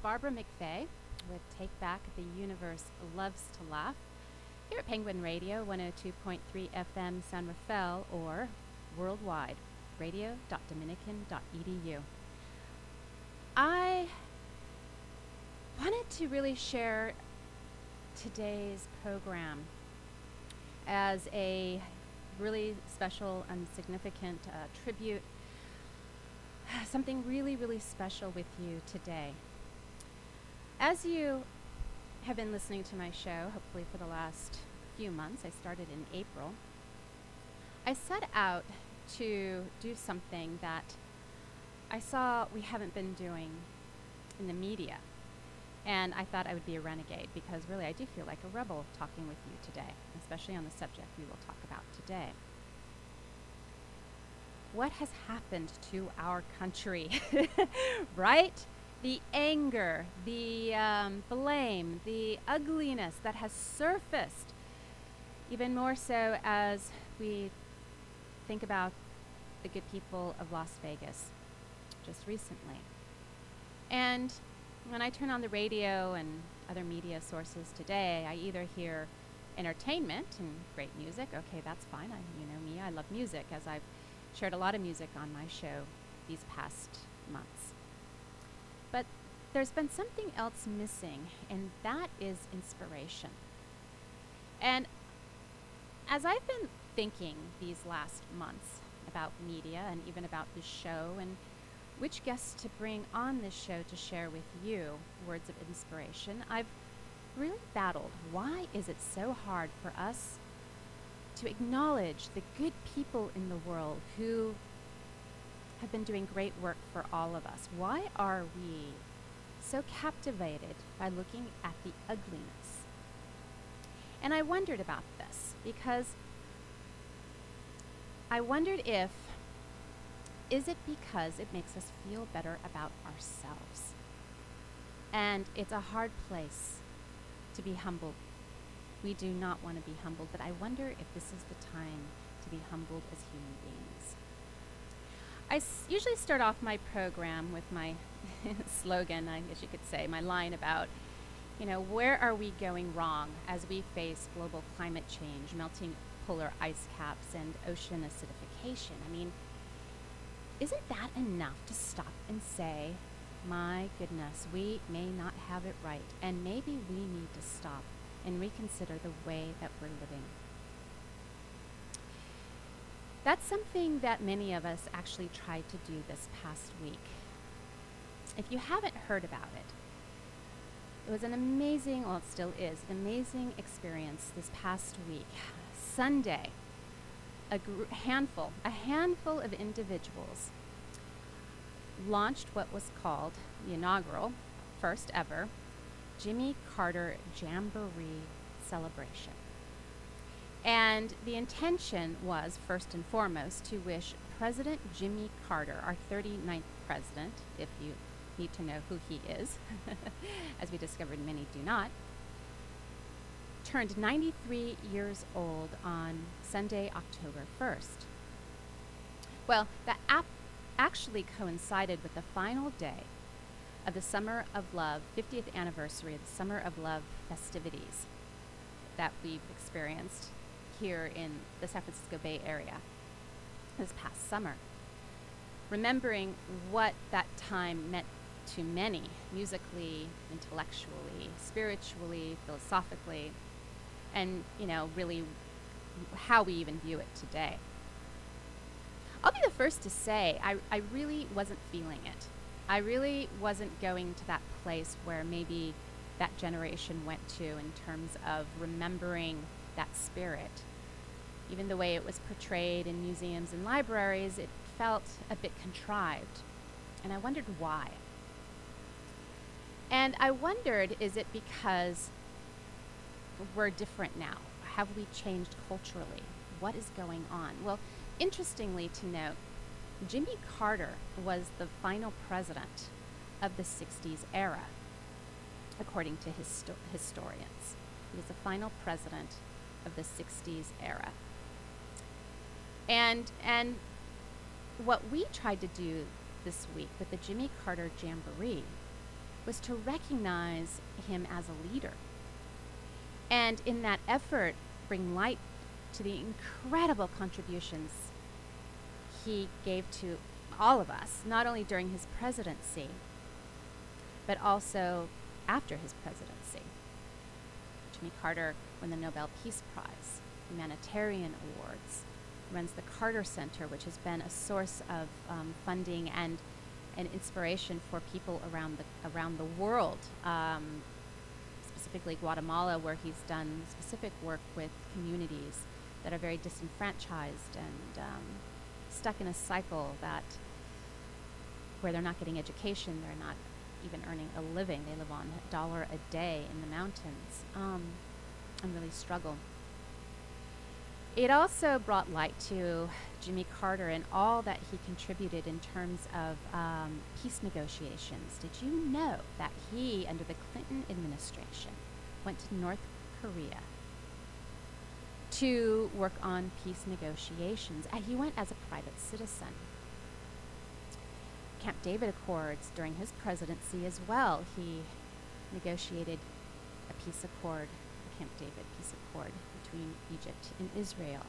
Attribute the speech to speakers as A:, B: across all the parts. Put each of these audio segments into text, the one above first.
A: Barbara McVeigh with Take Back The Universe Loves to Laugh here at Penguin Radio, 102.3 FM San Rafael, or worldwide, radio.dominican.edu. I wanted to really share today's program as a really special and significant tribute, something really, really special with you today. As you have been listening to my show, hopefully for the last few months, I started in April, I set out to do something that I saw we haven't been doing in the media. And I thought I would be a renegade because really I do feel like a rebel talking with you today, especially on the subject we will talk about today. What has happened to our country, right? The anger, the blame, the ugliness that has surfaced, even more so as we think about the good people of Las Vegas just recently. And when I turn on the radio and other media sources today, I either hear entertainment and great music. Okay, that's fine. You know me, I love music, as I've shared a lot of music on my show these past months. But there's been something else missing, and that is inspiration. And as I've been thinking these last months about media and even about this show and which guests to bring on this show to share with you words of inspiration, I've really battled. Why is it so hard for us to acknowledge the good people in the world who have been doing great work for all of us? Why are we so captivated by looking at the ugliness? And I wondered about this because I wondered is it because it makes us feel better about ourselves? And it's a hard place to be humbled. We do not want to be humbled, but I wonder if this is the time to be humbled as human beings. I usually start off my program with my slogan, I guess you could say, my line about, where are we going wrong as we face global climate change, melting polar ice caps, and ocean acidification? I mean, isn't that enough to stop and say, my goodness, we may not have it right, and maybe we need to stop and reconsider the way that we're living? That's something that many of us actually tried to do this past week. If you haven't heard about it, it was an amazing, well, it still is, an amazing experience this past week. Sunday, a handful of individuals launched what was called the inaugural, first ever, Jimmy Carter Jamboree celebration. And the intention was, first and foremost, to wish President Jimmy Carter, our 39th president, if you need to know who he is, as we discovered many do not, turned 93 years old on Sunday, October 1st. Well, that actually coincided with the final day of the Summer of Love, 50th anniversary of the Summer of Love festivities that we've experienced here in the San Francisco Bay Area this past summer. Remembering what that time meant to many, musically, intellectually, spiritually, philosophically, and, really how we even view it today. I'll be the first to say I really wasn't feeling it. I really wasn't going to that place where maybe that generation went to in terms of remembering that spirit. Even the way it was portrayed in museums and libraries, it felt a bit contrived. And I wondered why. And I wondered, is it because we're different now? Have we changed culturally? What is going on? Well, interestingly to note, Jimmy Carter was the final president of the 60s era, according to historians. He was the final president of the 60s era. And what we tried to do this week with the Jimmy Carter Jamboree was to recognize him as a leader. And in that effort, bring light to the incredible contributions he gave to all of us, not only during his presidency, but also after his presidency. Jimmy Carter won the Nobel Peace Prize, humanitarian awards, runs the Carter Center, which has been a source of funding and inspiration for people around the world, specifically Guatemala, where he's done specific work with communities that are very disenfranchised and stuck in a cycle where they're not getting education, they're not even earning a living. They live on $1 a day in the mountains and really struggle. It also brought light to Jimmy Carter and all that he contributed in terms of peace negotiations. Did you know that he, under the Clinton administration, went to North Korea to work on peace negotiations? And he went as a private citizen. Camp David Accords during his presidency as well. He negotiated a peace accord, the Camp David peace accord between Egypt and Israel.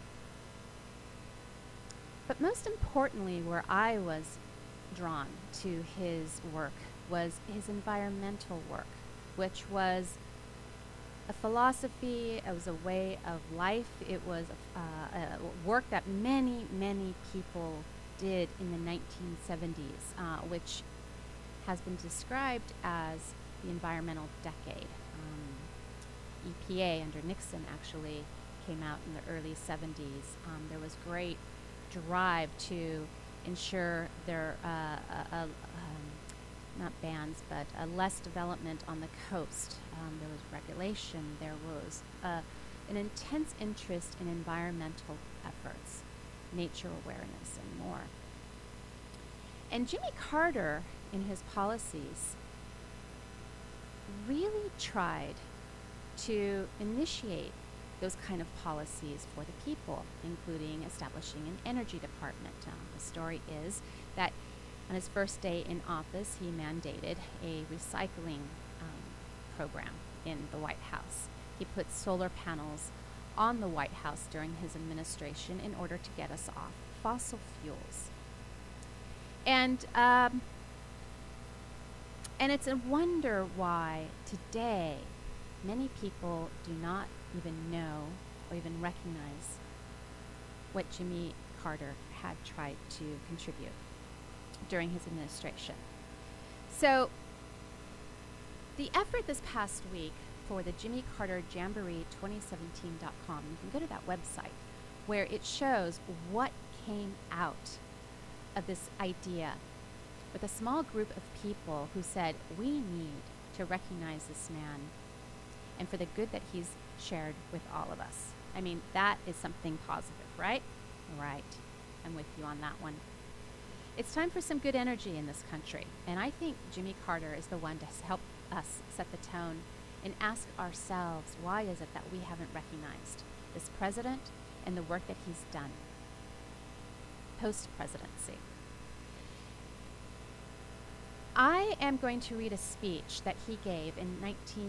A: But most importantly, where I was drawn to his work was his environmental work, which was a philosophy, it was a way of life, it was a work that many, many people did in the 1970s, which has been described as the environmental decade. EPA under Nixon actually came out in the early 70s. There was great drive to ensure there, not bans, but less development on the coast. There was regulation. There was an intense interest in environmental efforts, nature awareness, and more. And Jimmy Carter, in his policies, really tried to initiate those kind of policies for the people, including establishing an energy department. The story is that on his first day in office, he mandated a recycling program in the White House. He put solar panels on the White House during his administration in order to get us off fossil fuels. And it's a wonder why today many people do not even know or even recognize what Jimmy Carter had tried to contribute during his administration. So the effort this past week for the Jimmy Carter Jamboree 2017.com, you can go to that website where it shows what came out of this idea with a small group of people who said, we need to recognize this man and for the good that he's shared with all of us. I mean, that is something positive, right? Right. I'm with you on that one. It's time for some good energy in this country, and I think Jimmy Carter is the one to help us set the tone and ask ourselves, why is it that we haven't recognized this president and the work that he's done post-presidency? I am going to read a speech that he gave in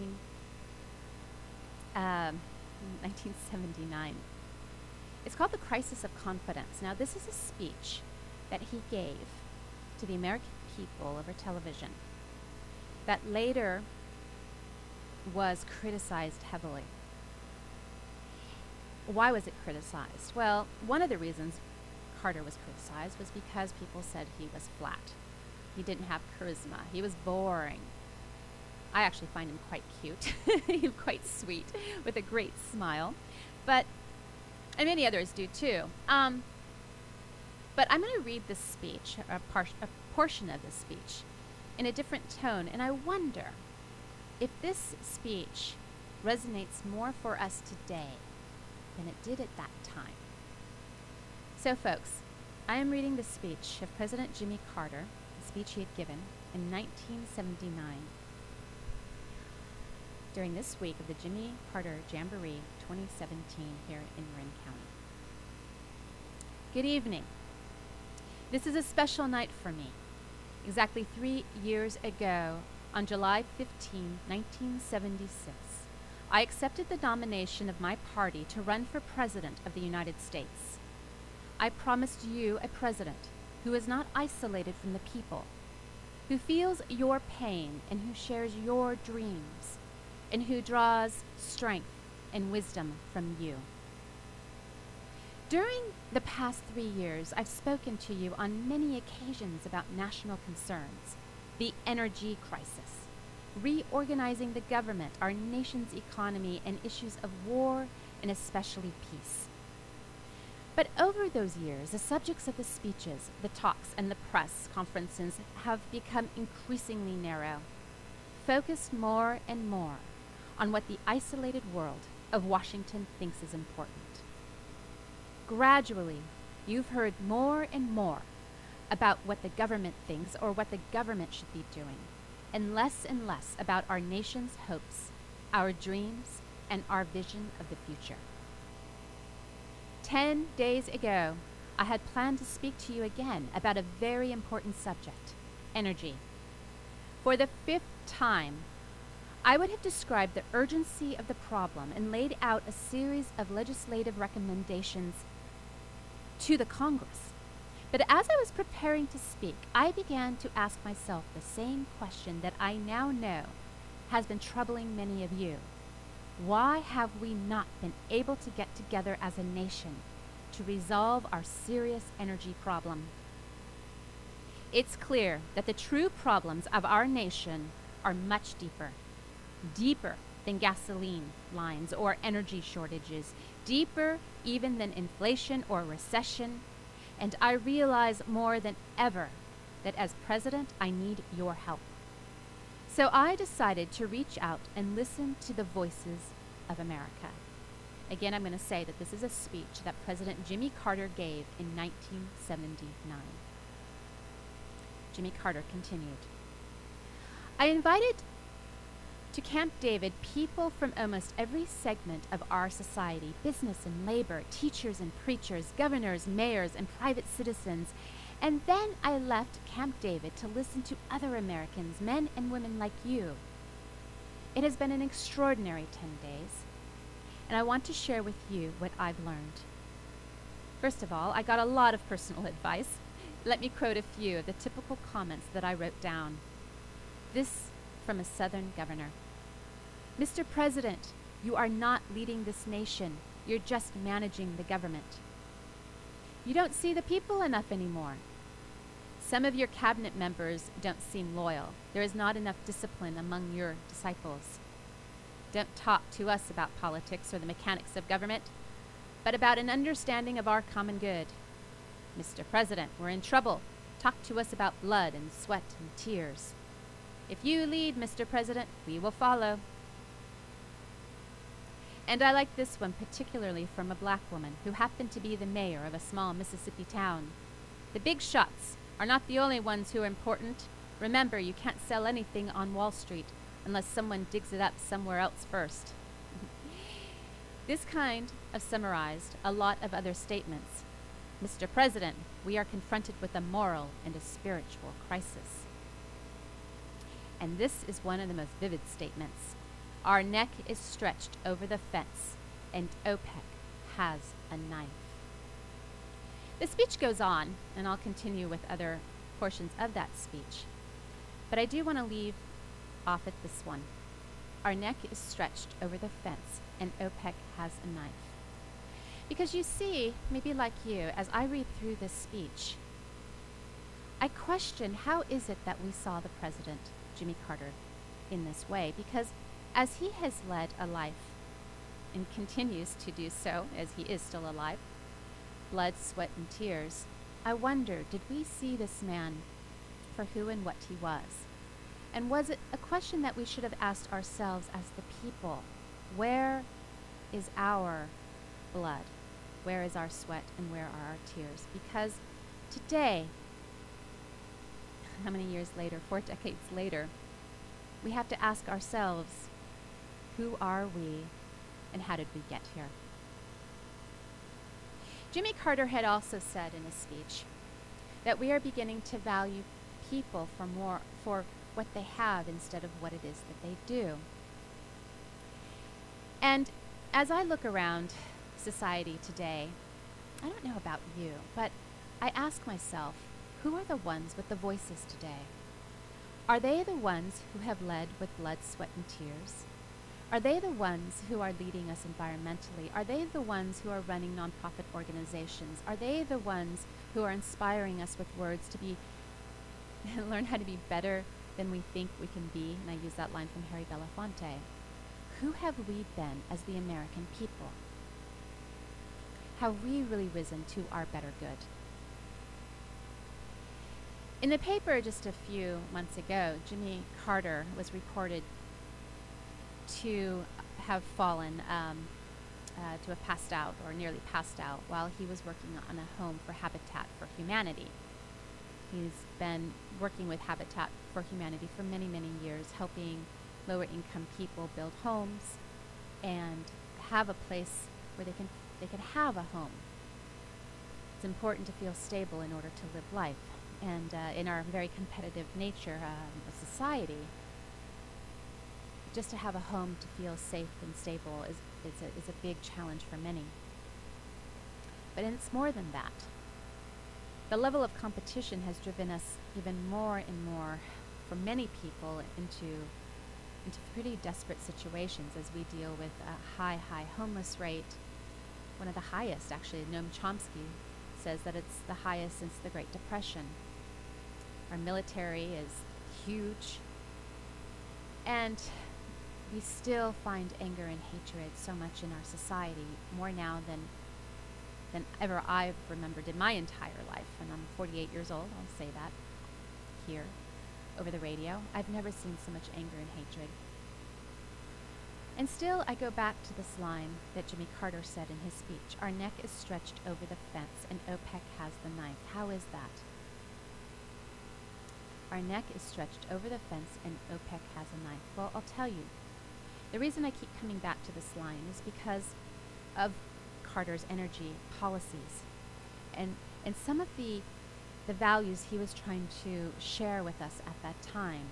A: 1979. It's called The Crisis of Confidence. Now, this is a speech that he gave to the American people over television that later was criticized heavily. Why was it criticized? Well, one of the reasons Carter was criticized was because people said he was flat. He didn't have charisma. He was boring. I actually find him quite cute. He's quite sweet with a great smile. And many others do too. But I'm going to read this speech, a portion of this speech, in a different tone. And I wonder if this speech resonates more for us today than it did at that time. So, folks, I am reading the speech of President Jimmy Carter, the speech he had given in 1979 during this week of the Jimmy Carter Jamboree 2017 here in Marin County. Good evening. This is a special night for me. Exactly 3 years ago, on July 15, 1976, I accepted the nomination of my party to run for President of the United States. I promised you a president who is not isolated from the people, who feels your pain and who shares your dreams, and who draws strength and wisdom from you. During the past 3 years, I've spoken to you on many occasions about national concerns, the energy crisis, reorganizing the government, our nation's economy, and issues of war and especially peace. But over those years, the subjects of the speeches, the talks, and the press conferences have become increasingly narrow, focused more and more on what the isolated world of Washington thinks is important. Gradually, you've heard more and more about what the government thinks or what the government should be doing, and less about our nation's hopes, our dreams, and our vision of the future. 10 days ago, I had planned to speak to you again about a very important subject, energy. For the 5th time, I would have described the urgency of the problem and laid out a series of legislative recommendations to the Congress. But as I was preparing to speak, I began to ask myself the same question that I now know has been troubling many of you. Why have we not been able to get together as a nation to resolve our serious energy problem? It's clear that the true problems of our nation are much deeper than gasoline lines or energy shortages, deeper even than inflation or recession. And I realize more than ever that as president, I need your help. So I decided to reach out and listen to the voices of America. Again, I'm going to say that this is a speech that President Jimmy Carter gave in 1979. Jimmy Carter continued, I invited to Camp David people from almost every segment of our society, business and labor, teachers and preachers, governors, mayors, and private citizens. And then I left Camp David to listen to other Americans, men and women like you. It has been an extraordinary 10 days, and I want to share with you what I've learned. First of all, I got a lot of personal advice. Let me quote a few of the typical comments that I wrote down. This from a Southern governor. Mr. President, you are not leading this nation. You're just managing the government. You don't see the people enough anymore. Some of your cabinet members don't seem loyal. There is not enough discipline among your disciples. Don't talk to us about politics or the mechanics of government, but about an understanding of our common good. Mr. President, we're in trouble. Talk to us about blood and sweat and tears. If you lead, Mr. President, we will follow. And I like this one particularly from a black woman who happened to be the mayor of a small Mississippi town. The big shots are not the only ones who are important. Remember, you can't sell anything on Wall Street unless someone digs it up somewhere else first. This kind of summarized a lot of other statements. Mr. President, we are confronted with a moral and a spiritual crisis. And this is one of the most vivid statements. Our neck is stretched over the fence, and OPEC has a knife. The speech goes on, and I'll continue with other portions of that speech. But I do want to leave off at this one. Our neck is stretched over the fence, and OPEC has a knife. Because you see, maybe like you, as I read through this speech, I question how is it that we saw the president, Jimmy Carter, in this way? Because as he has led a life and continues to do so, as he is still alive, blood, sweat, and tears, I wonder, did we see this man for who and what he was? And was it a question that we should have asked ourselves as the people? Where is our blood? Where is our sweat and where are our tears? Because today, how many years later, 4 decades later, we have to ask ourselves, who are we and how did we get here? Jimmy Carter had also said in his speech that we are beginning to value people for what they have instead of what it is that they do. And as I look around society today, I don't know about you, but I ask myself, who are the ones with the voices today? Are they the ones who have led with blood, sweat, and tears? Are they the ones who are leading us environmentally? Are they the ones who are running nonprofit organizations? Are they the ones who are inspiring us with words to be learn how to be better than we think we can be? And I use that line from Harry Belafonte. Who have we been as the American people? Have we really risen to our better good? In the paper just a few months ago, Jimmy Carter was reported to have fallen, to have passed out or nearly passed out while he was working on a home for Habitat for Humanity. He's been working with Habitat for Humanity for many, many years, helping lower income people build homes and have a place where they can have a home. It's important to feel stable in order to live life. And in our very competitive nature of society, just to have a home to feel safe and stable is a big challenge for many. But it's more than that. The level of competition has driven us even more and more, for many people, into pretty desperate situations as we deal with a high homeless rate, one of the highest, actually. Noam Chomsky says that it's the highest since the Great Depression. Our military is huge, and we still find anger and hatred so much in our society, more now than ever I've remembered in my entire life. And I'm 48 years old, I'll say that here over the radio. I've never seen so much anger and hatred. And still, I go back to this line that Jimmy Carter said in his speech: "Our neck is stretched over the fence and OPEC has the knife." How is that? Our neck is stretched over the fence and OPEC has a knife. Well, I'll tell you. The reason I keep coming back to this line is because of Carter's energy policies and some of the values he was trying to share with us at that time,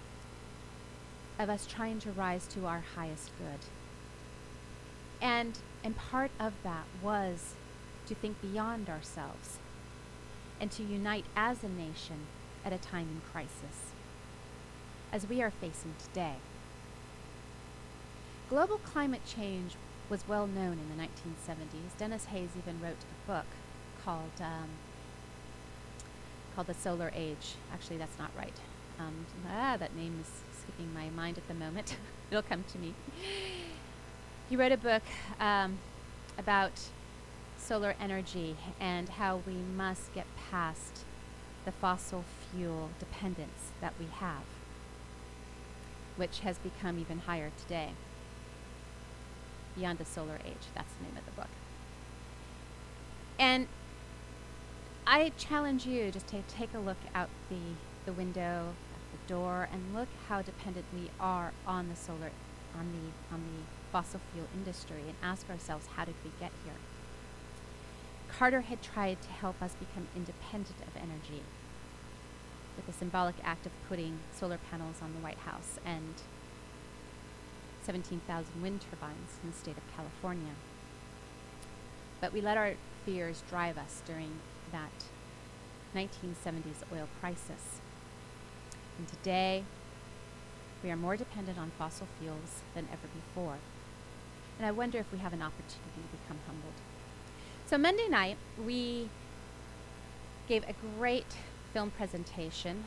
A: of us trying to rise to our highest good. And part of that was to think beyond ourselves and to unite as a nation at a time in crisis, as we are facing today. Global climate change was well known in the 1970s. Dennis Hayes even wrote a book called The Solar Age. Actually, that's not right. That name is skipping my mind at the moment. It'll come to me. He wrote a book about solar energy and how we must get past the fossil fuel dependence that we have, which has become even higher today. Beyond the Solar Age, that's the name of the book. And I challenge you just to take a look out the window, at the door, and look how dependent we are on the fossil fuel industry, and ask ourselves, how did we get here? Carter had tried to help us become independent of energy with the symbolic act of putting solar panels on the White House and 17,000 wind turbines in the state of California. But we let our fears drive us during that 1970s oil crisis. And today, we are more dependent on fossil fuels than ever before. And I wonder if we have an opportunity to become humbled. So Monday night, we gave a great film presentation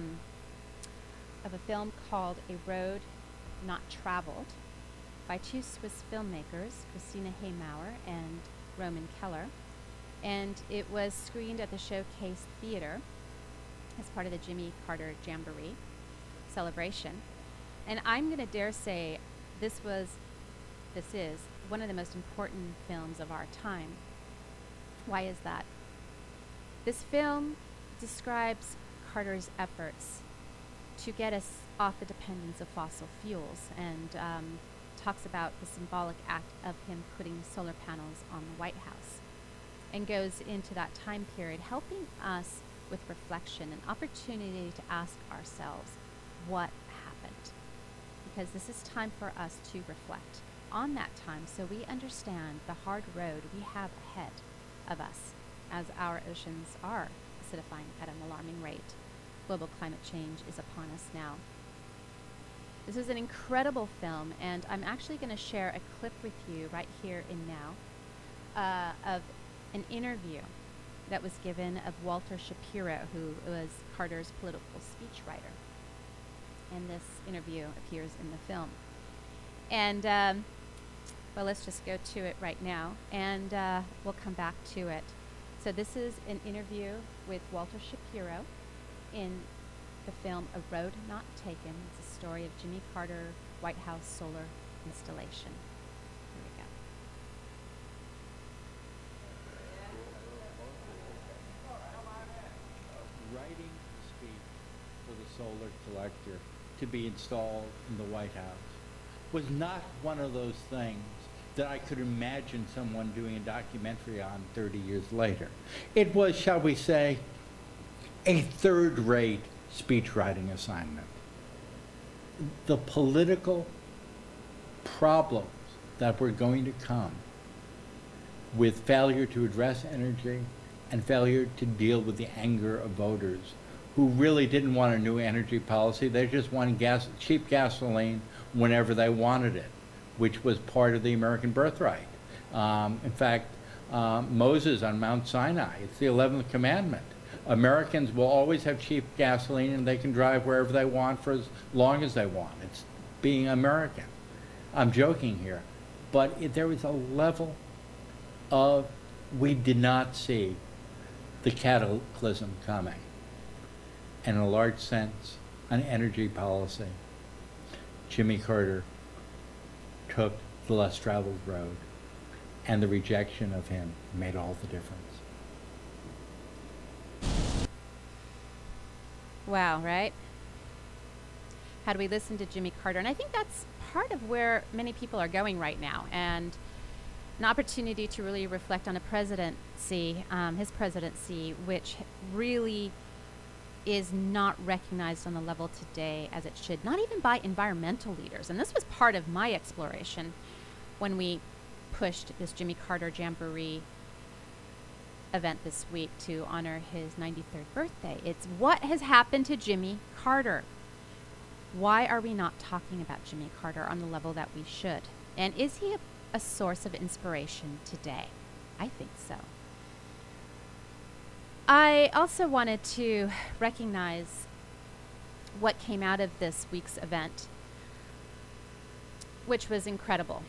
A: of a film called A Road Not Traveled by two Swiss filmmakers, Christina Heymauer and Roman Keller. And it was screened at the Showcase Theater as part of the Jimmy Carter Jamboree celebration. And I'm going to dare say this is one of the most important films of our time. Why is that? This film describes Carter's efforts to get us off the dependence of fossil fuels, and talks about the symbolic act of him putting solar panels on the White House, and goes into that time period helping us with reflection, an opportunity to ask ourselves, what happened, because this is time for us to reflect on that time so we understand the hard road we have ahead of us as our oceans are acidifying at an alarming rate. Global climate change is upon us now. This is an incredible film, and I'm actually going to share a clip with you right here and now of an interview that was given of Walter Shapiro, who was Carter's political speechwriter. And this interview appears in the film. And, well, let's just go to it right now, and we'll come back to it. So this is an interview with Walter Shapiro in the film A Road Not Taken. It's a story of Jimmy Carter White House solar installation. Here we go.
B: Writing the speech for the solar collector to be installed in the White House was not one of those things that I could imagine someone doing a documentary on 30 years later. It was, shall we say, a third-rate speechwriting assignment. The political problems that were going to come with failure to address energy and failure to deal with the anger of voters who really didn't want a new energy policy. They just wanted cheap gasoline whenever they wanted it, which was part of the American birthright. In fact, Moses on Mount Sinai, it's the 11th commandment. Americans will always have cheap gasoline and they can drive wherever they want for as long as they want. It's being American. I'm joking here, but there was a level of, we did not see the cataclysm coming. And in a large sense, on energy policy, Jimmy Carter took the less traveled road, and the rejection of him made all the difference.
A: Wow, right? How do we listen to Jimmy Carter? And I think that's part of where many people are going right now, and an opportunity to really reflect on a presidency, his presidency, which really is not recognized on the level today as it should, not even by environmental leaders. And this was part of my exploration when we pushed this Jimmy Carter Jamboree event this week to honor his 93rd birthday. It's what has happened to Jimmy Carter. Why are we not talking about Jimmy Carter on the level that we should? And is he a source of inspiration today? I think so. I also wanted to recognize what came out of this week's event, which was incredible.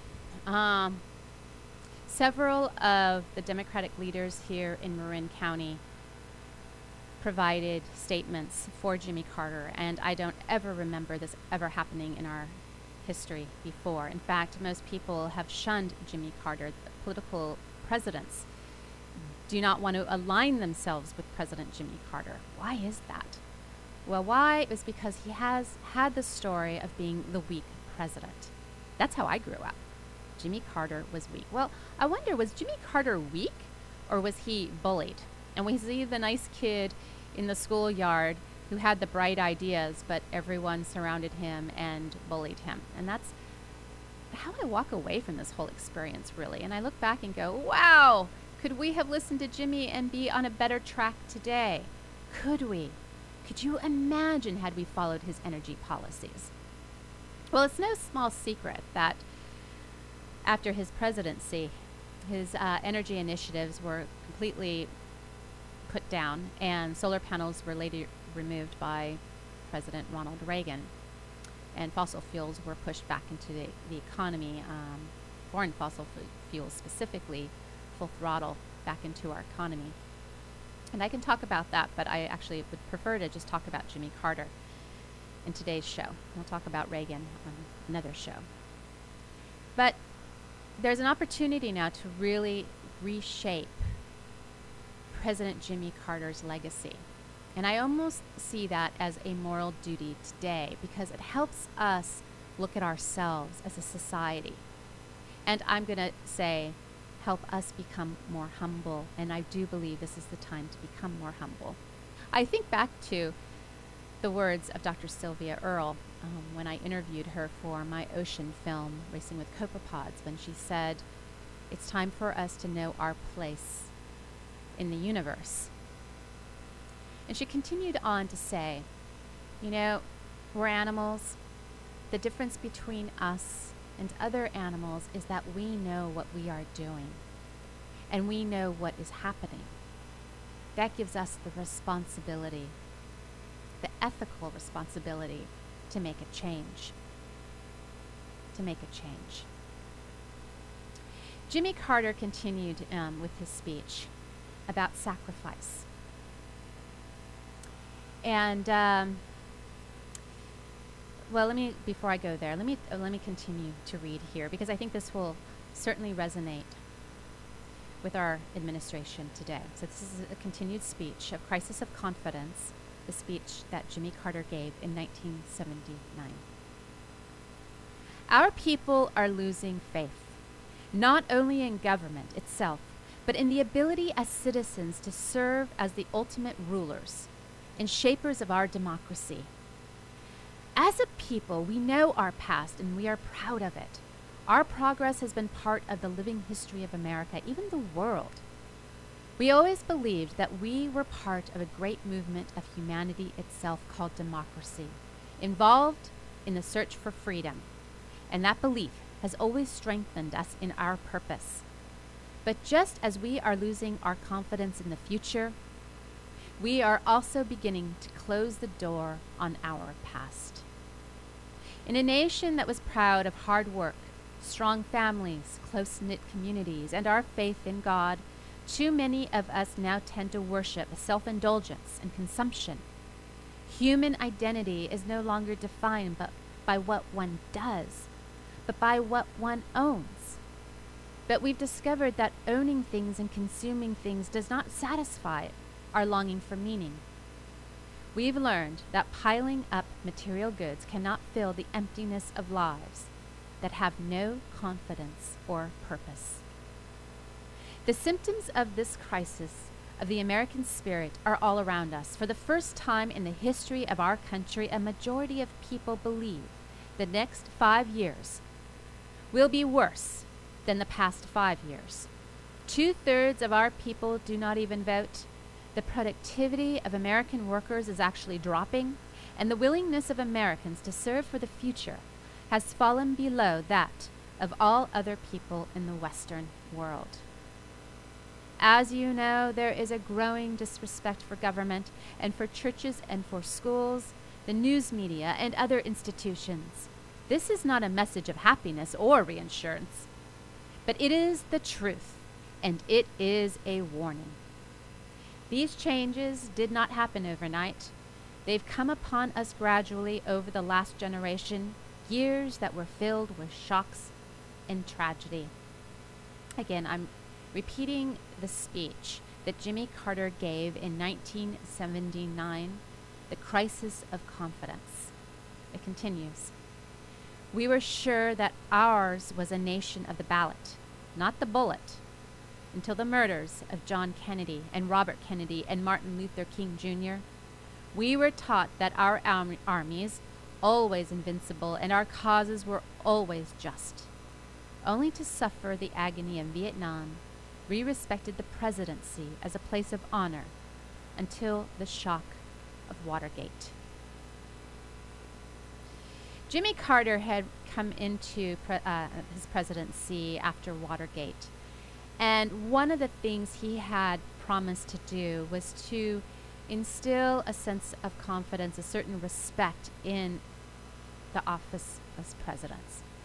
A: Several of the Democratic leaders here in Marin County provided statements for Jimmy Carter, and I don't ever remember this ever happening in our history before. In fact, most people have shunned Jimmy Carter. The political presidents do not want to align themselves with President Jimmy Carter. Why is that? Well, why? It was because he has had the story of being the weak president. That's how I grew up. Jimmy Carter was weak. Well, I wonder, was Jimmy Carter weak, or was he bullied? And was he the nice kid in the schoolyard who had the bright ideas, but everyone surrounded him and bullied him? And that's how I walk away from this whole experience, really. And I look back and go, wow, could we have listened to Jimmy and be on a better track today? Could we? Could you imagine had we followed his energy policies? Well, it's no small secret that after his presidency, his energy initiatives were completely put down, and solar panels were later removed by President Ronald Reagan, and fossil fuels were pushed back into the economy, foreign fossil fuels specifically, full throttle back into our economy. And I can talk about that, but I actually would prefer to just talk about Jimmy Carter in today's show. We'll talk about Reagan on another show. But there's an opportunity now to really reshape President Jimmy Carter's legacy. And I almost see that as a moral duty today, because it helps us look at ourselves as a society. And I'm going to say, help us become more humble. And I do believe this is the time to become more humble. I think back to the words of Dr. Sylvia Earle when I interviewed her for my ocean film, Racing with Copepods, when she said, "It's time for us to know our place in the universe." And she continued on to say, you know, we're animals. The difference between us and other animals is that we know what we are doing, and we know what is happening. That gives us the responsibility, the ethical responsibility to make a change. To make a change. Jimmy Carter continued with his speech about sacrifice. And before I go there, let me continue to read here, because I think this will certainly resonate with our administration today. So this is a continued speech of Crisis of Confidence, the speech that Jimmy Carter gave in 1979. Our people are losing faith, not only in government itself, but in the ability as citizens to serve as the ultimate rulers and shapers of our democracy. As a people, we know our past and we are proud of it. Our progress has been part of the living history of America, even the world. We always believed that we were part of a great movement of humanity itself called democracy, involved in the search for freedom, and that belief has always strengthened us in our purpose. But just as we are losing our confidence in the future, we are also beginning to close the door on our past. In a nation that was proud of hard work, strong families, close-knit communities, and our faith in God, too many of us now tend to worship self-indulgence and consumption. Human identity is no longer defined by what one does, but by what one owns. But we've discovered that owning things and consuming things does not satisfy our longing for meaning. We've learned that piling up material goods cannot fill the emptiness of lives that have no confidence or purpose. The symptoms of this crisis of the American spirit are all around us. For the first time in the history of our country, a majority of people believe the next 5 years will be worse than the past 5 years. 2/3 of our people do not even vote. The productivity of American workers is actually dropping, and the willingness of Americans to serve for the future has fallen below that of all other people in the Western world. As you know, there is a growing disrespect for government and for churches and for schools, the news media, and other institutions. This is not a message of happiness or reassurance, but it is the truth, and it is a warning. These changes did not happen overnight. They've come upon us gradually over the last generation, years that were filled with shocks and tragedy. Again, I'm repeating the speech that Jimmy Carter gave in 1979, The Crisis of Confidence. It continues. We were sure that ours was a nation of the ballot, not the bullet, until the murders of John Kennedy and Robert Kennedy and Martin Luther King Jr. We were taught that our armies, always invincible, and our causes were always just. Only to suffer the agony of Vietnam, we respected the presidency as a place of honor until the shock of Watergate. Jimmy Carter had come into his presidency after Watergate, and one of the things he had promised to do was to instill a sense of confidence, a certain respect in the office as president.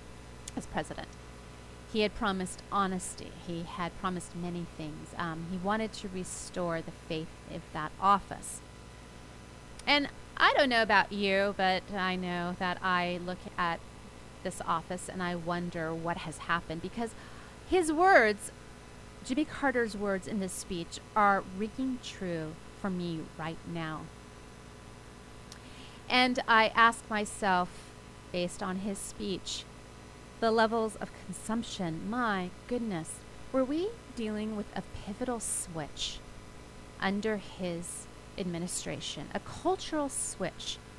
A: He had promised honesty. He had promised many things. He wanted to restore the faith of that office. And I don't know about you, but I know that I look at this office and I wonder what has happened, because his words, Jimmy Carter's words in this speech, are ringing true for me right now. And I ask myself, based on his speech, the levels of consumption, my goodness, were we dealing with a pivotal switch under his administration, a cultural switch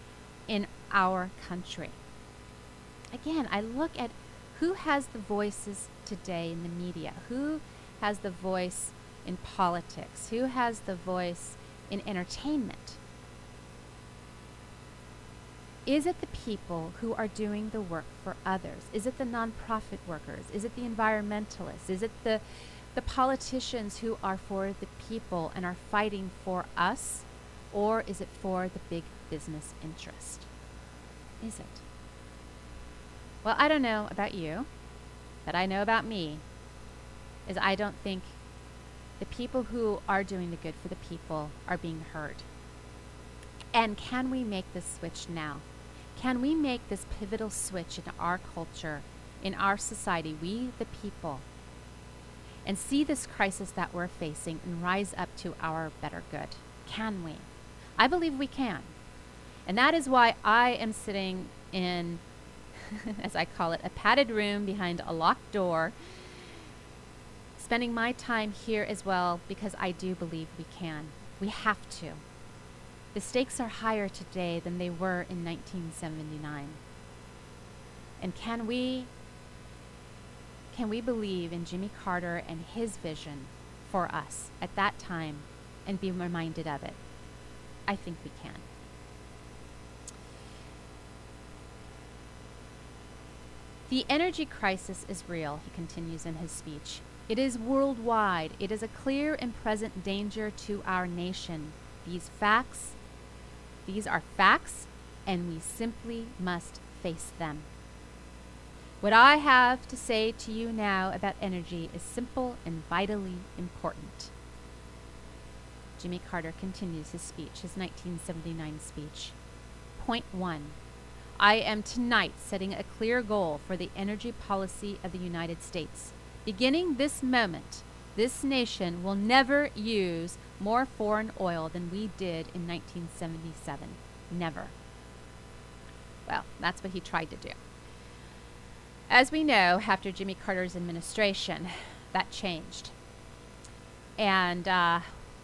A: in our country. Again, I look at who has the voices today in the media, who has the voice in politics, who has the voice in entertainment. Is it the people who are doing the work for others? Is it the nonprofit workers? Is it the environmentalists? Is it the politicians who are for the people and are fighting for us? Or is it for the big business interest? Is it? Well, I don't know about you, but I know about me, is I don't think the people who are doing the good for the people are being heard. And can we make this switch now? Can we make this pivotal switch in our culture, in our society, we the people, and see this crisis that we're facing and rise up to our better good? Can we? I believe we can. And that is why I am sitting in, as I call it, a padded room behind a locked door, spending my time here as well, because I do believe we can. We have to. The stakes are higher today than they were in 1979. And can we believe in Jimmy Carter and his vision for us at that time and be reminded of it? I think we can. The energy crisis is real, he continues in his speech. It is worldwide. It is a clear and present danger to our nation. These are facts, and we simply must face them. What I have to say to you now about energy is simple and vitally important. Jimmy Carter continues his speech, his 1979 speech. Point 1. I am tonight setting a clear goal for the energy policy of the United States. Beginning this moment, this nation will never use more foreign oil than we did in 1977. Never. Well, that's what he tried to do. As we know, after Jimmy Carter's administration, that changed. And I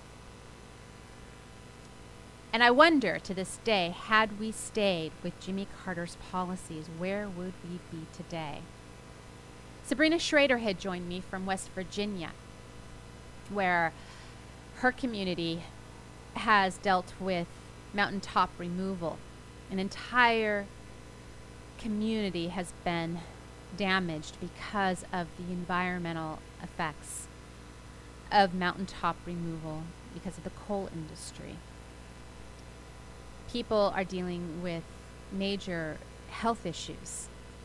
A: wonder to this day, had we stayed with Jimmy Carter's policies, where would we be today? Sabrina Schrader had joined me from West Virginia, where her community has dealt with mountaintop removal. An entire community has been damaged because of the environmental effects of mountaintop removal because of the coal industry. People are dealing with major health issues,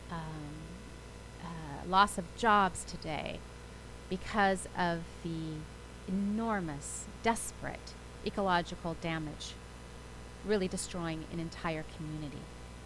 A: loss of jobs today because of the enormous, desperate ecological damage, really destroying an entire community.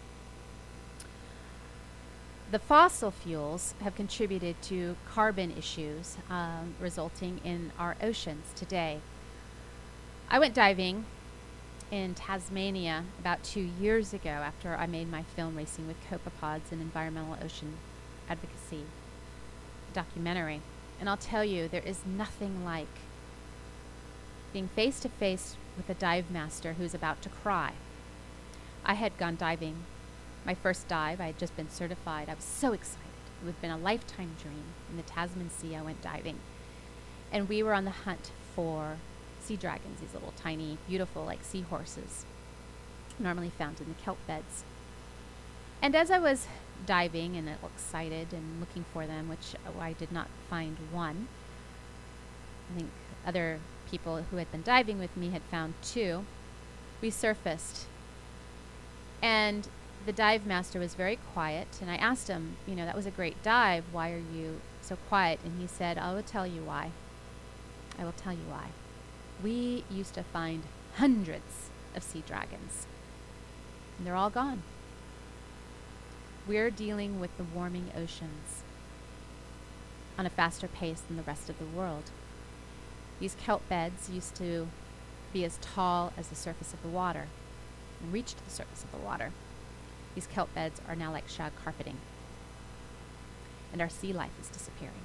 A: The fossil fuels have contributed to carbon issues, resulting in our oceans today. I went diving in Tasmania about 2 years ago after I made my film Racing with Copepods, an environmental ocean advocacy documentary. And I'll tell you, there is nothing like being face to face with a dive master who's about to cry. I had gone diving, my first dive. I had just been certified. I was so excited. It had been a lifetime dream. In the Tasman Sea, I went diving. And we were on the hunt for sea dragons, these little tiny, beautiful, like seahorses, normally found in the kelp beds. And as I was diving and excited and looking for them, which I did not find one, I think other people who had been diving with me had found 2, we surfaced. And the dive master was very quiet, and I asked him, that was a great dive, why are you so quiet? And he said, I will tell you why. I will tell you why. We used to find hundreds of sea dragons, and they're all gone. We're dealing with the warming oceans on a faster pace than the rest of the world. These kelp beds used to be as tall as the surface of the water and reach to the surface of the water. These kelp beds are now like shag carpeting, and our sea life is disappearing.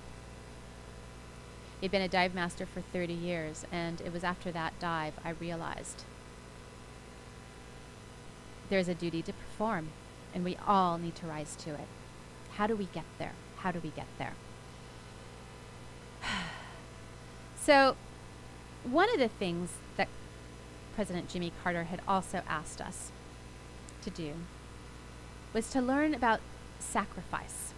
A: He'd been a dive master for 30 years, and it was after that dive I realized there's a duty to perform, and we all need to rise to it. How do we get there? How do we get there? So, one of the things that President Jimmy Carter had also asked us to do was to learn about sacrifice.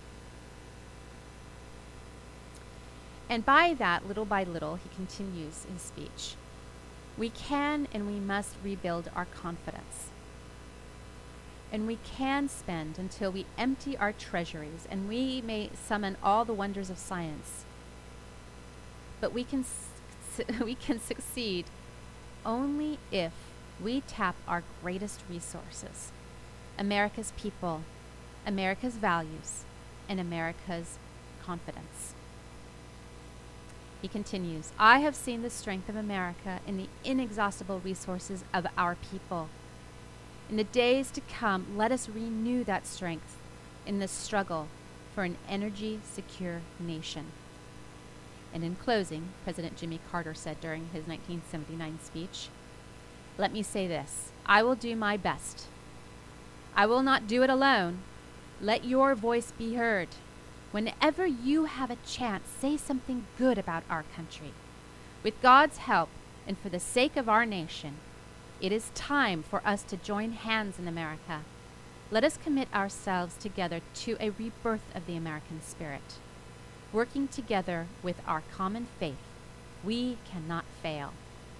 A: And by that, little by little, he continues his speech. We can and we must rebuild our confidence. And we can spend until we empty our treasuries and we may summon all the wonders of science. But we can succeed only if we tap our greatest resources, America's people, America's values, and America's confidence. He continues, I have seen the strength of America in the inexhaustible resources of our people. In the days to come, let us renew that strength in the struggle for an energy-secure nation. And in closing, President Jimmy Carter said during his 1979 speech, let me say this, I will do my best. I will not do it alone. Let your voice be heard. Whenever you have a chance, say something good about our country. With God's help and for the sake of our nation, it is time for us to join hands in America. Let us commit ourselves together to a rebirth of the American spirit. Working together with our common faith, we cannot fail.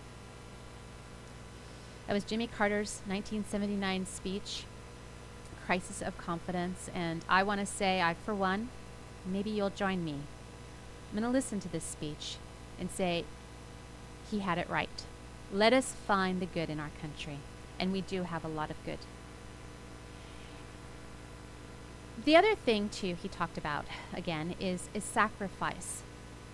A: That was Jimmy Carter's 1979 speech, Crisis of Confidence, and I want to say, for one, maybe you'll join me. I'm going to listen to this speech and say, he had it right. Let us find the good in our country, and we do have a lot of good. The other thing, too, he talked about, again, is sacrifice.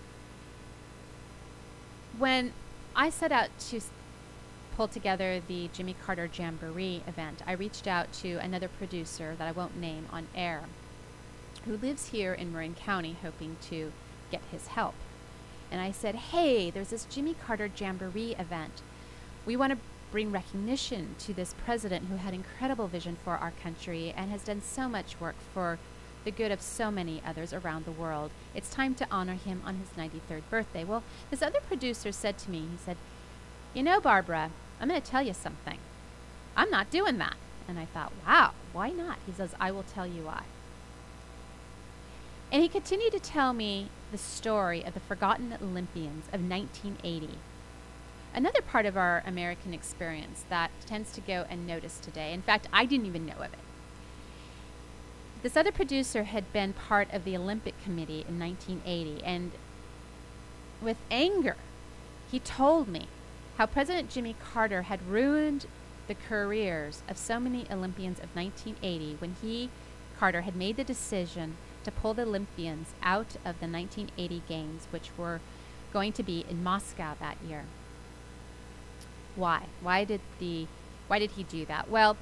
A: When I set out to pull together the Jimmy Carter Jamboree event, I reached out to another producer that I won't name on air, who lives here in Marin County, hoping to get his help. And I said, hey, there's this Jimmy Carter Jamboree event. We want to bring recognition to this president who had incredible vision for our country and has done so much work for the good of so many others around the world. It's time to honor him on his 93rd birthday. Well, this other producer said to me, he said, you know, Barbara, I'm going to tell you something. I'm not doing that. And I thought, wow, why not? He says, I will tell you why. And he continued to tell me the story of the forgotten Olympians of 1980. Another part of our American experience that tends to go unnoticed today. In fact, I didn't even know of it. This other producer had been part of the Olympic Committee in 1980, and with anger, he told me how President Jimmy Carter had ruined the careers of so many Olympians of 1980 when Carter, had made the decision to pull the Olympians out of the 1980 Games, which were going to be in Moscow that year. Why? Why did he do that? Well,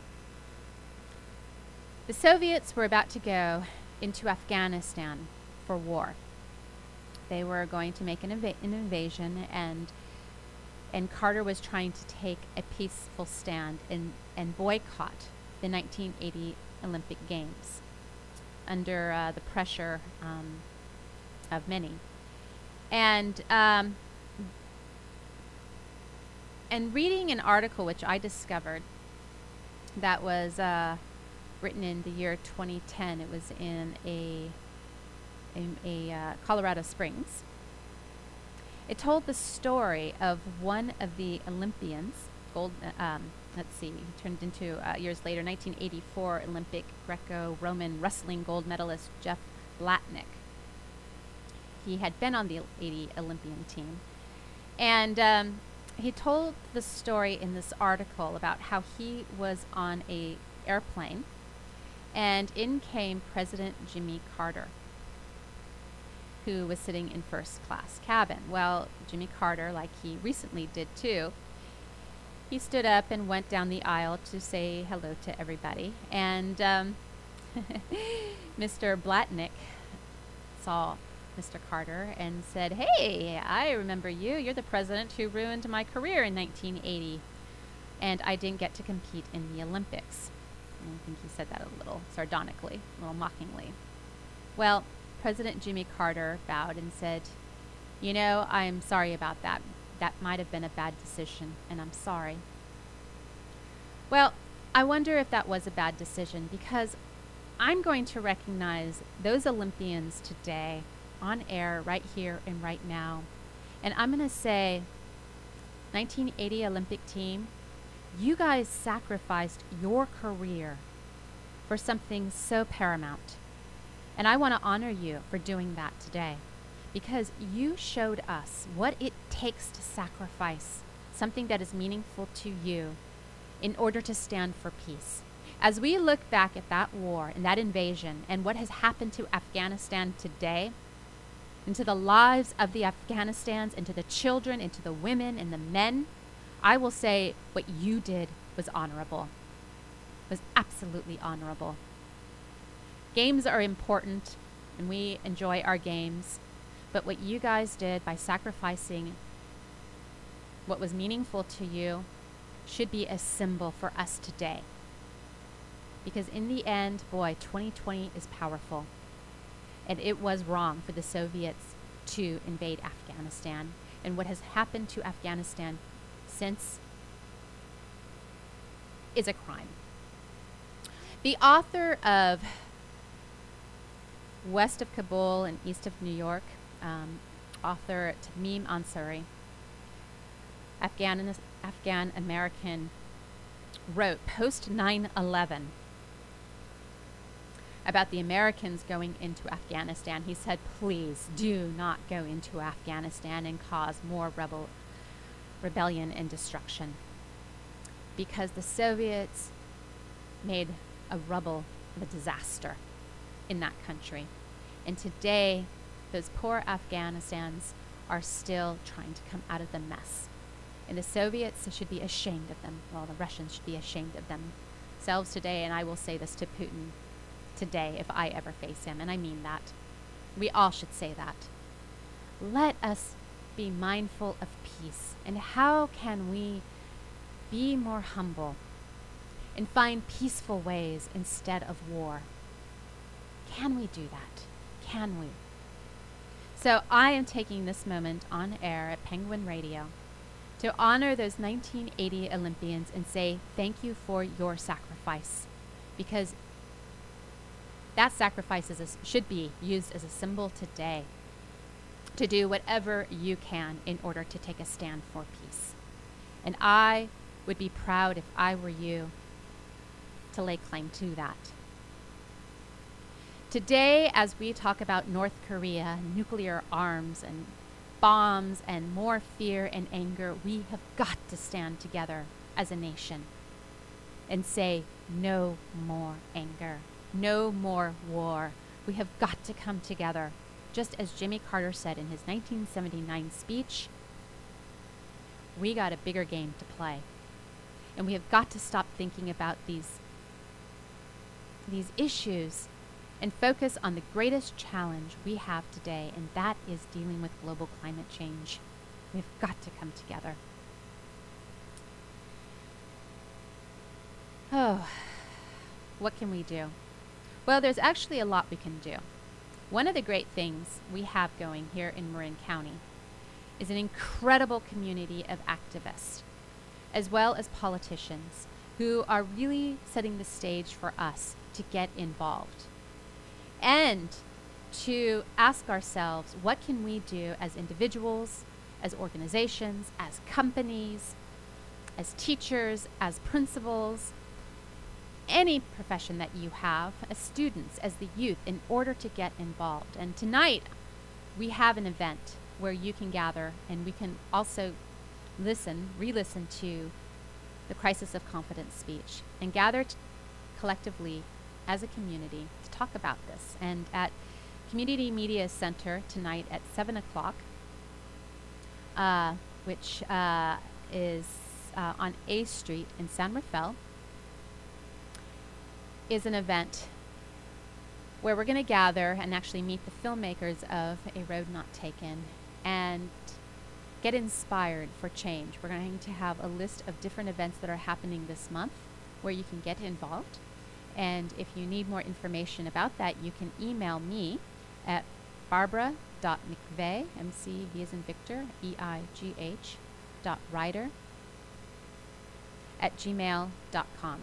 A: the Soviets were about to go into Afghanistan for war. They were going to make an invasion, and Carter was trying to take a peaceful stand and boycott the 1980 Olympic Games under the pressure of many. And reading an article which I discovered that was written in the year 2010, it was in Colorado Springs. It told the story of one of the Olympians, turned into years later, 1984 Olympic Greco-Roman wrestling gold medalist Jeff Blatnick. He had been on the 80 Olympian team. And he told the story in this article about how he was on a airplane, and in came President Jimmy Carter, who was sitting in first class cabin. Well, Jimmy Carter, like he recently did too, he stood up and went down the aisle to say hello to everybody. And Mr. Blatnick saw Mr. Carter and said, hey, I remember you. You're the president who ruined my career in 1980. And I didn't get to compete in the Olympics. I think he said that a little sardonically, a little mockingly. Well, President Jimmy Carter bowed and said, "You know, I'm sorry about that. That might have been a bad decision, and I'm sorry." Well, I wonder if that was a bad decision, because I'm going to recognize those Olympians today on air right here and right now. And I'm going to say, 1980 Olympic team, you guys sacrificed your career for something so paramount. And I want to honor you for doing that today, because you showed us what it takes to sacrifice something that is meaningful to you in order to stand for peace. As we look back at that war and that invasion and what has happened to Afghanistan today, into the lives of the Afghanistans, into the children, into the women and the men, I will say what you did was honorable. Was absolutely honorable. Games are important, and we enjoy our games, but what you guys did by sacrificing what was meaningful to you should be a symbol for us today. Because in the end, boy, 2020 is powerful. And it was wrong for the Soviets to invade Afghanistan. And what has happened to Afghanistan since is a crime. The author of West of Kabul and East of New York, author Tamim Ansari, Afghan American, wrote post 9/11 about the Americans going into Afghanistan. He said, please do not go into Afghanistan and cause more rebellion and destruction, because the Soviets made a rubble of a disaster in that country. And today, those poor Afghanistans are still trying to come out of the mess. And the Soviets should be ashamed of them. Well, the Russians should be ashamed of themselves today. And I will say this to Putin today if I ever face him. And I mean that. We all should say that. Let us be mindful of peace. And how can we be more humble and find peaceful ways instead of war? Can we do that? Can we? So I am taking this moment on air at Penguin Radio to honor those 1980 Olympians and say thank you for your sacrifice, because that sacrifice should be used as a symbol today to do whatever you can in order to take a stand for peace. And I would be proud, if I were you, to lay claim to that. Today, as we talk about North Korea, nuclear arms and bombs and more fear and anger, we have got to stand together as a nation and say no more anger, no more war. We have got to come together. Just as Jimmy Carter said in his 1979 speech, we got a bigger game to play. And we have got to stop thinking about these issues and focus on the greatest challenge we have today, and that is dealing with global climate change. We've got to come together. Oh, what can we do? Well, there's actually a lot we can do. One of the great things we have going here in Marin County is an incredible community of activists, as well as politicians, who are really setting the stage for us to get involved and to ask ourselves, what can we do as individuals, as organizations, as companies, as teachers, as principals, any profession that you have, as students, as the youth, in order to get involved. And tonight, we have an event where you can gather, and we can also re-listen to the Crisis of Confidence speech, and gather collectively as a community to talk about this. And at Community Media Center tonight at 7 o'clock, which is on A Street in San Rafael, is an event where we're going to gather and actually meet the filmmakers of A Road Not Taken and get inspired for change. We're going to have a list of different events that are happening this month where you can get involved. And if you need more information about that, you can email me at barbara.mcveigh, M-C-V as in Victor, E-I-G-H, .writer @gmail.com.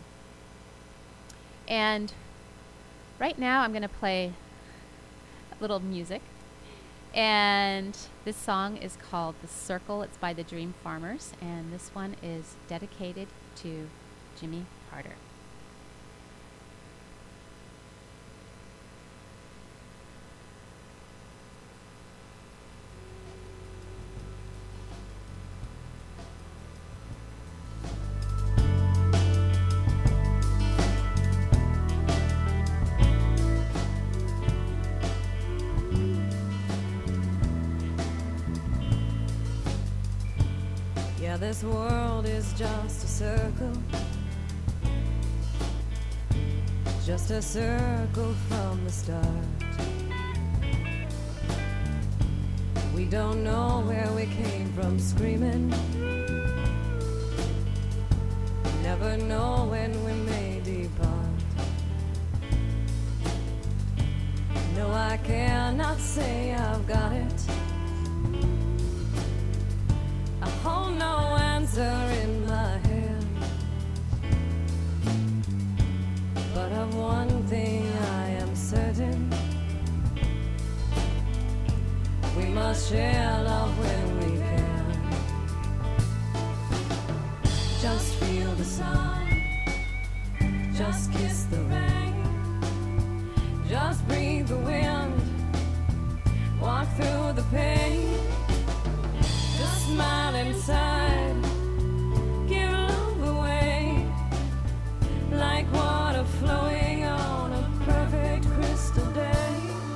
A: And right now I'm going to play a little music. And this song is called The Circle. It's by the Dream Farmers. And this one is dedicated to Jimmy Carter.
C: Yeah, this world is just a circle, just a circle from the start. We don't know where we came from screaming, never know when we may depart. No, I cannot say I've got it, I hold no answer in my hand, but of one thing I am certain, we must share love when we can. Just feel the sun, just kiss the rain, just breathe the wind, walk through the pain. Just smile inside, give love away, like water flowing on a perfect crystal day.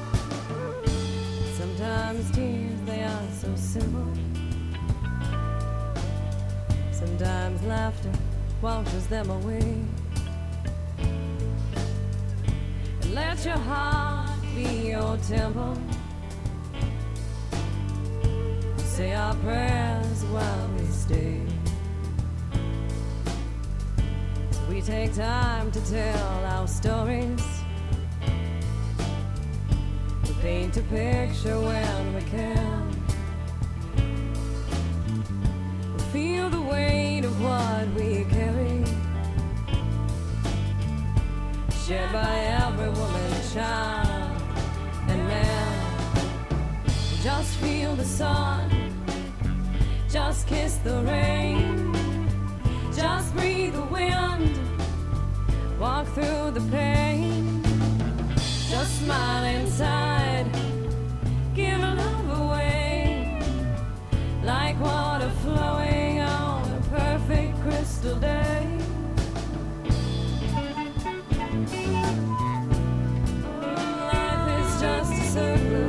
C: Sometimes tears, they are so simple, sometimes laughter washes them away. And let your heart be your temple, say our prayers while we stay. So we take time to tell our stories, we paint a picture when we can. We feel the weight of what we carry, shared by every woman, child, and man. Just feel the sun, just kiss the rain, just breathe the wind, walk through the pain. Just smile inside, give love away, like water flowing on a perfect crystal day. Life is just a circle,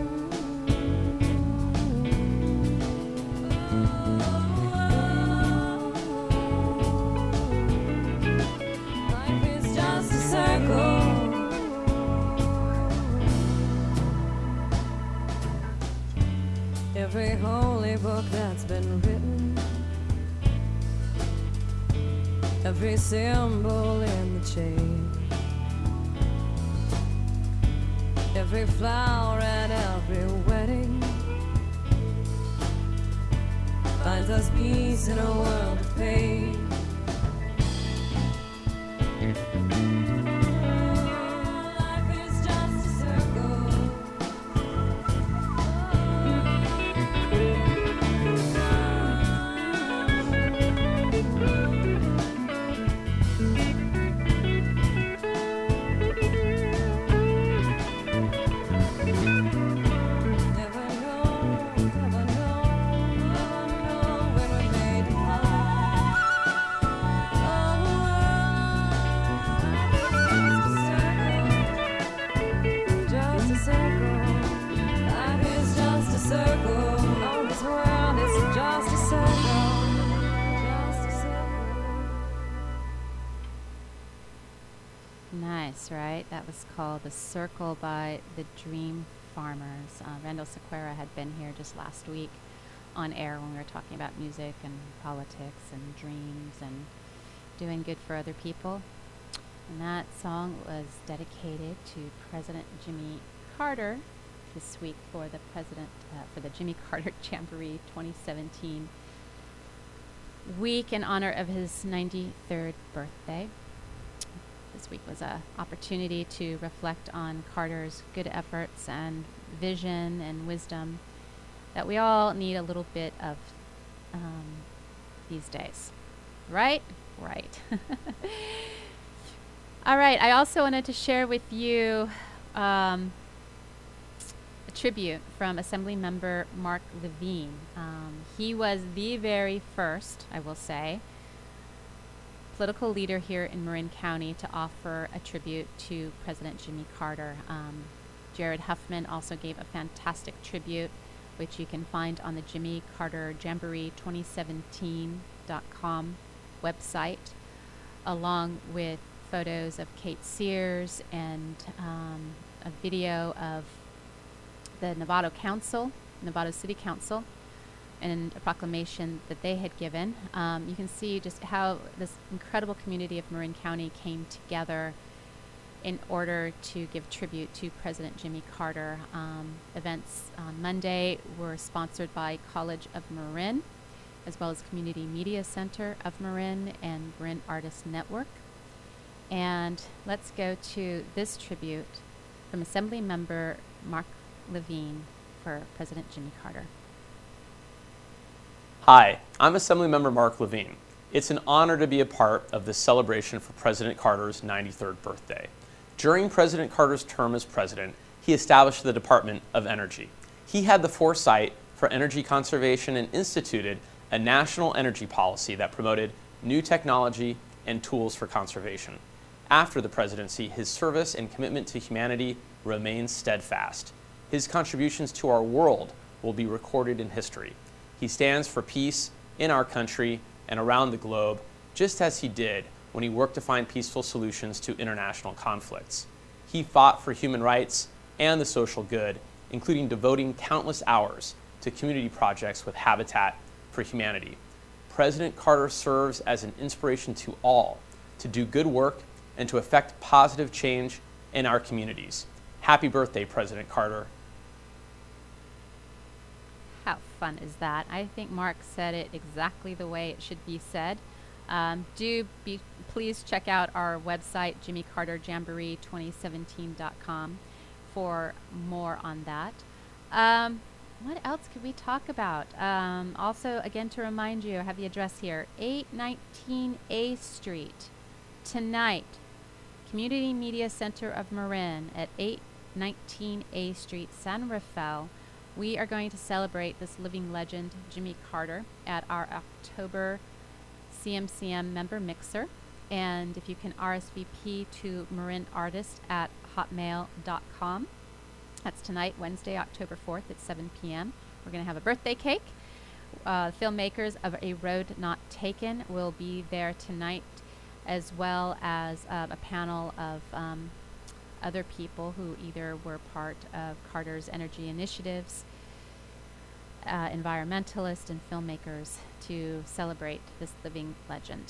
C: every holy book that's been written, every symbol in the chain, every flower at every wedding finds us peace in a world of pain.
A: Nice, right? That was called The Circle by the Dream Farmers. Randall Sequeira had been here just last week on air when we were talking about music and politics and dreams and doing good for other people. And that song was dedicated to President Jimmy Carter this week for the Jimmy Carter Jamboree 2017 week in honor of his 93rd birthday. This week was an opportunity to reflect on Carter's good efforts and vision and wisdom that we all need a little bit of these days. Right? Right. All right. I also wanted to share with you a tribute from Assemblymember Mark Levine. He was the very first, I will say, political leader here in Marin County to offer a tribute to President Jimmy Carter. Jared Huffman also gave a fantastic tribute, which you can find on the Jimmy Carter Jamboree 2017.com website, along with photos of Kate Sears and a video of the Novato City Council, and a proclamation that they had given. You can see just how this incredible community of Marin County came together in order to give tribute to President Jimmy Carter. Events on Monday were sponsored by College of Marin, as well as Community Media Center of Marin and Marin Artist Network. And let's go to this tribute from Assemblymember Mark Levine for President Jimmy Carter.
D: Hi, I'm Assemblymember Mark Levine. It's an honor to be a part of this celebration for President Carter's 93rd birthday. During President Carter's term as president, he established the Department of Energy. He had the foresight for energy conservation and instituted a national energy policy that promoted new technology and tools for conservation. After the presidency, his service and commitment to humanity remains steadfast. His contributions to our world will be recorded in history. He stands for peace in our country and around the globe, just as he did when he worked to find peaceful solutions to international conflicts. He fought for human rights and the social good, including devoting countless hours to community projects with Habitat for Humanity. President Carter serves as an inspiration to all to do good work and to effect positive change in our communities. Happy birthday, President Carter.
A: How fun is that? I think Mark said it exactly the way it should be said. Please check out our website, jimmycarterjamboree2017.com, for more on that. What else could we talk about? Also, again, to remind you, I have the address here, 819 A Street. Tonight, Community Media Center of Marin at 819 A Street, San Rafael. We are going to celebrate this living legend, Jimmy Carter, at our October CMCM member mixer. And if you can RSVP to Marin Artist at hotmail.com. That's tonight, Wednesday, October 4th at 7 p.m. We're going to have a birthday cake. Filmmakers of A Road Not Taken will be there tonight, as well as a panel of other people who either were part of Carter's energy initiatives, environmentalists, and filmmakers to celebrate this living legend.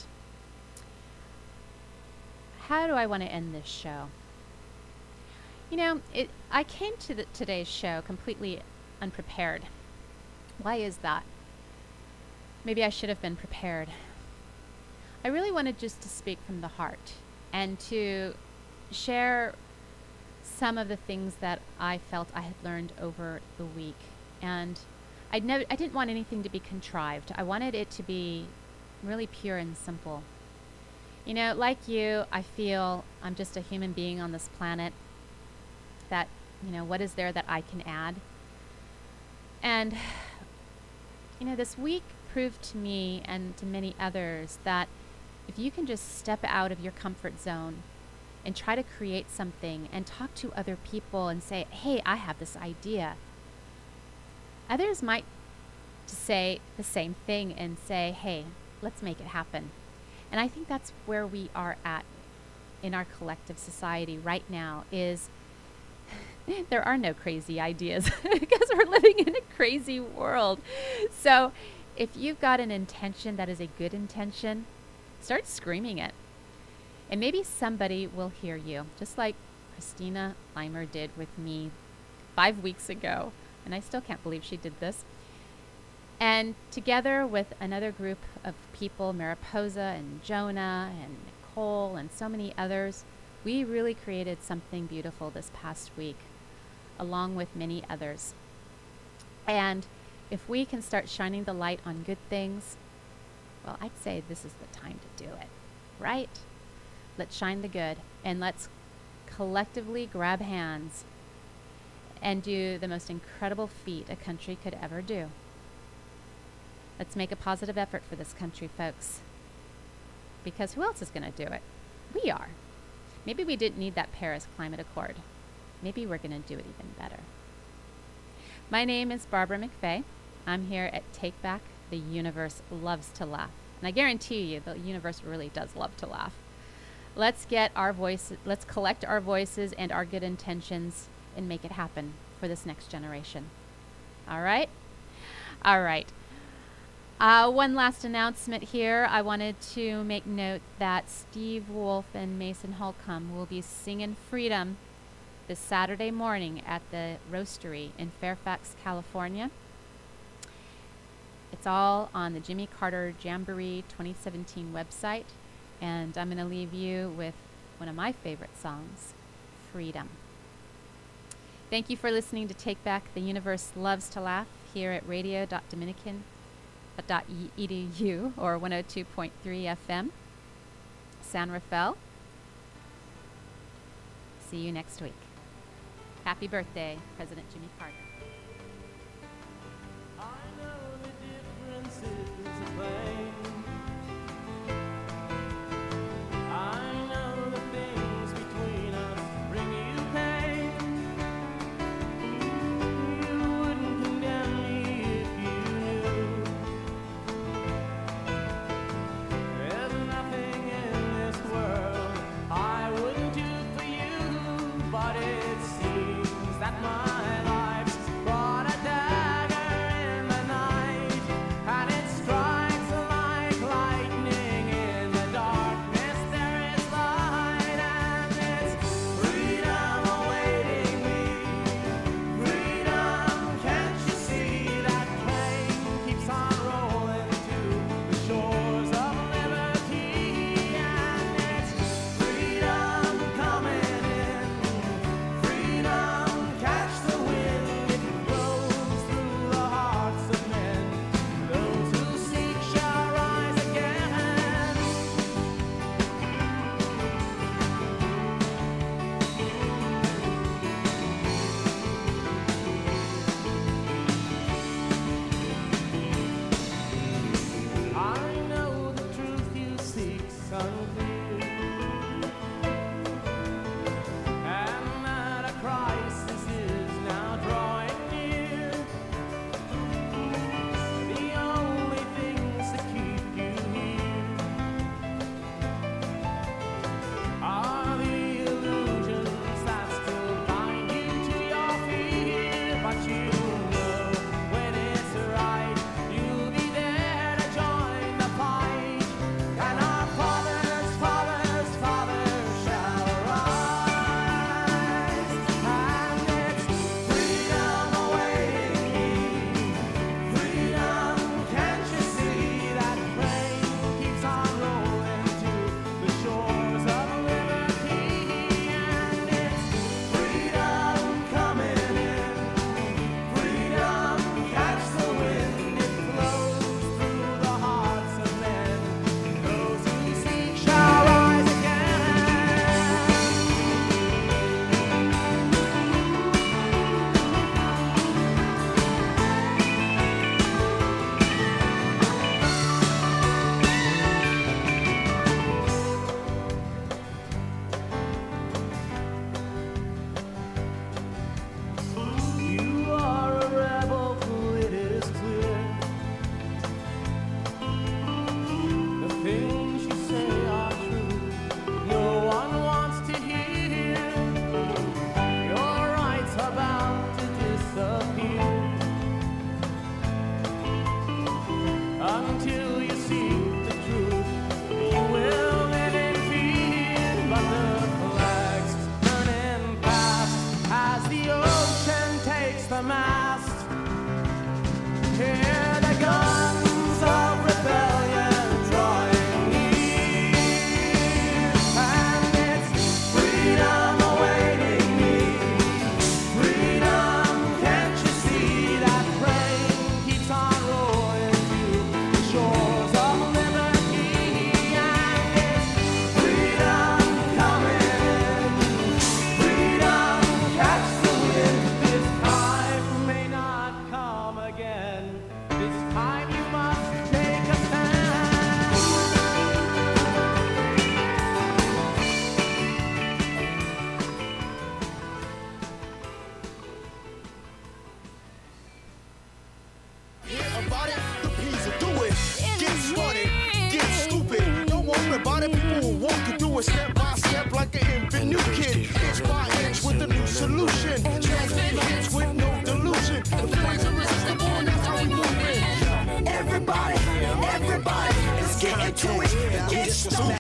A: How do I want to end this show? You know, I came to today's show completely unprepared. Why is that? Maybe I should have been prepared. I really wanted just to speak from the heart and to share some of the things that I felt I had learned over the week. And I didn't want anything to be contrived. I wanted it to be really pure and simple. You know, like you, I feel I'm just a human being on this planet. That, you know, what is there that I can add? And, you know, this week proved to me and to many others that if you can just step out of your comfort zone and try to create something and talk to other people and say, hey, I have this idea. Others might say the same thing and say, hey, let's make it happen. And I think that's where we are at in our collective society right now is there are no crazy ideas because we're living in a crazy world. So if you've got an intention that is a good intention, start screaming it. And maybe somebody will hear you, just like Christina Leimer did with me 5 weeks ago. And I still can't believe she did this. And together with another group of people, Mariposa and Jonah and Nicole and so many others, we really created something beautiful this past week, along with many others. And if we can start shining the light on good things, well, I'd say this is the time to do it, right? Let's shine the good, and let's collectively grab hands and do the most incredible feat a country could ever do. Let's make a positive effort for this country, folks. Because who else is going to do it? We are. Maybe we didn't need that Paris Climate Accord. Maybe we're going to do it even better. My name is Barbara McFay. I'm here at Take Back. The universe loves to laugh. And I guarantee you, the universe really does love to laugh. Let's collect our voices and our good intentions and make it happen for this next generation. All right? All right. One last announcement here. I wanted to make note that Steve Wolf and Mason Holcomb will be singing Freedom this Saturday morning at the Roastery in Fairfax, California. It's all on the Jimmy Carter Jamboree 2017 website. And I'm going to leave you with one of my favorite songs, Freedom. Thank you for listening to Take Back. The Universe Loves to Laugh here at radio.dominican.edu or 102.3 FM, San Rafael. See you next week. Happy birthday, President Jimmy Carter.
E: I know the differences are plain. I know the things between us bring you pain. You wouldn't condemn me if you knew. There's nothing in this world I wouldn't do for you, but it seems that my life's brought a dagger in the night, and it strikes a the mast. Hear the guns of rebellion drawing near, and it's freedom awaiting me. Freedom, can't you see that train keeps on rolling to the shores of liberty? And it's freedom coming, freedom, catch the wind. This time may not come again. This time you must take a stand.
F: Hear about it, the P's will do it. Get started, get stupid. Don't worry about it, people will walk you through it step by step like an infant new kid. Inch by inch with a new solution. Transmit hits with no delusion. The feeling's irresistible and that's how we move it. Everybody, let's get into it. Get stupid.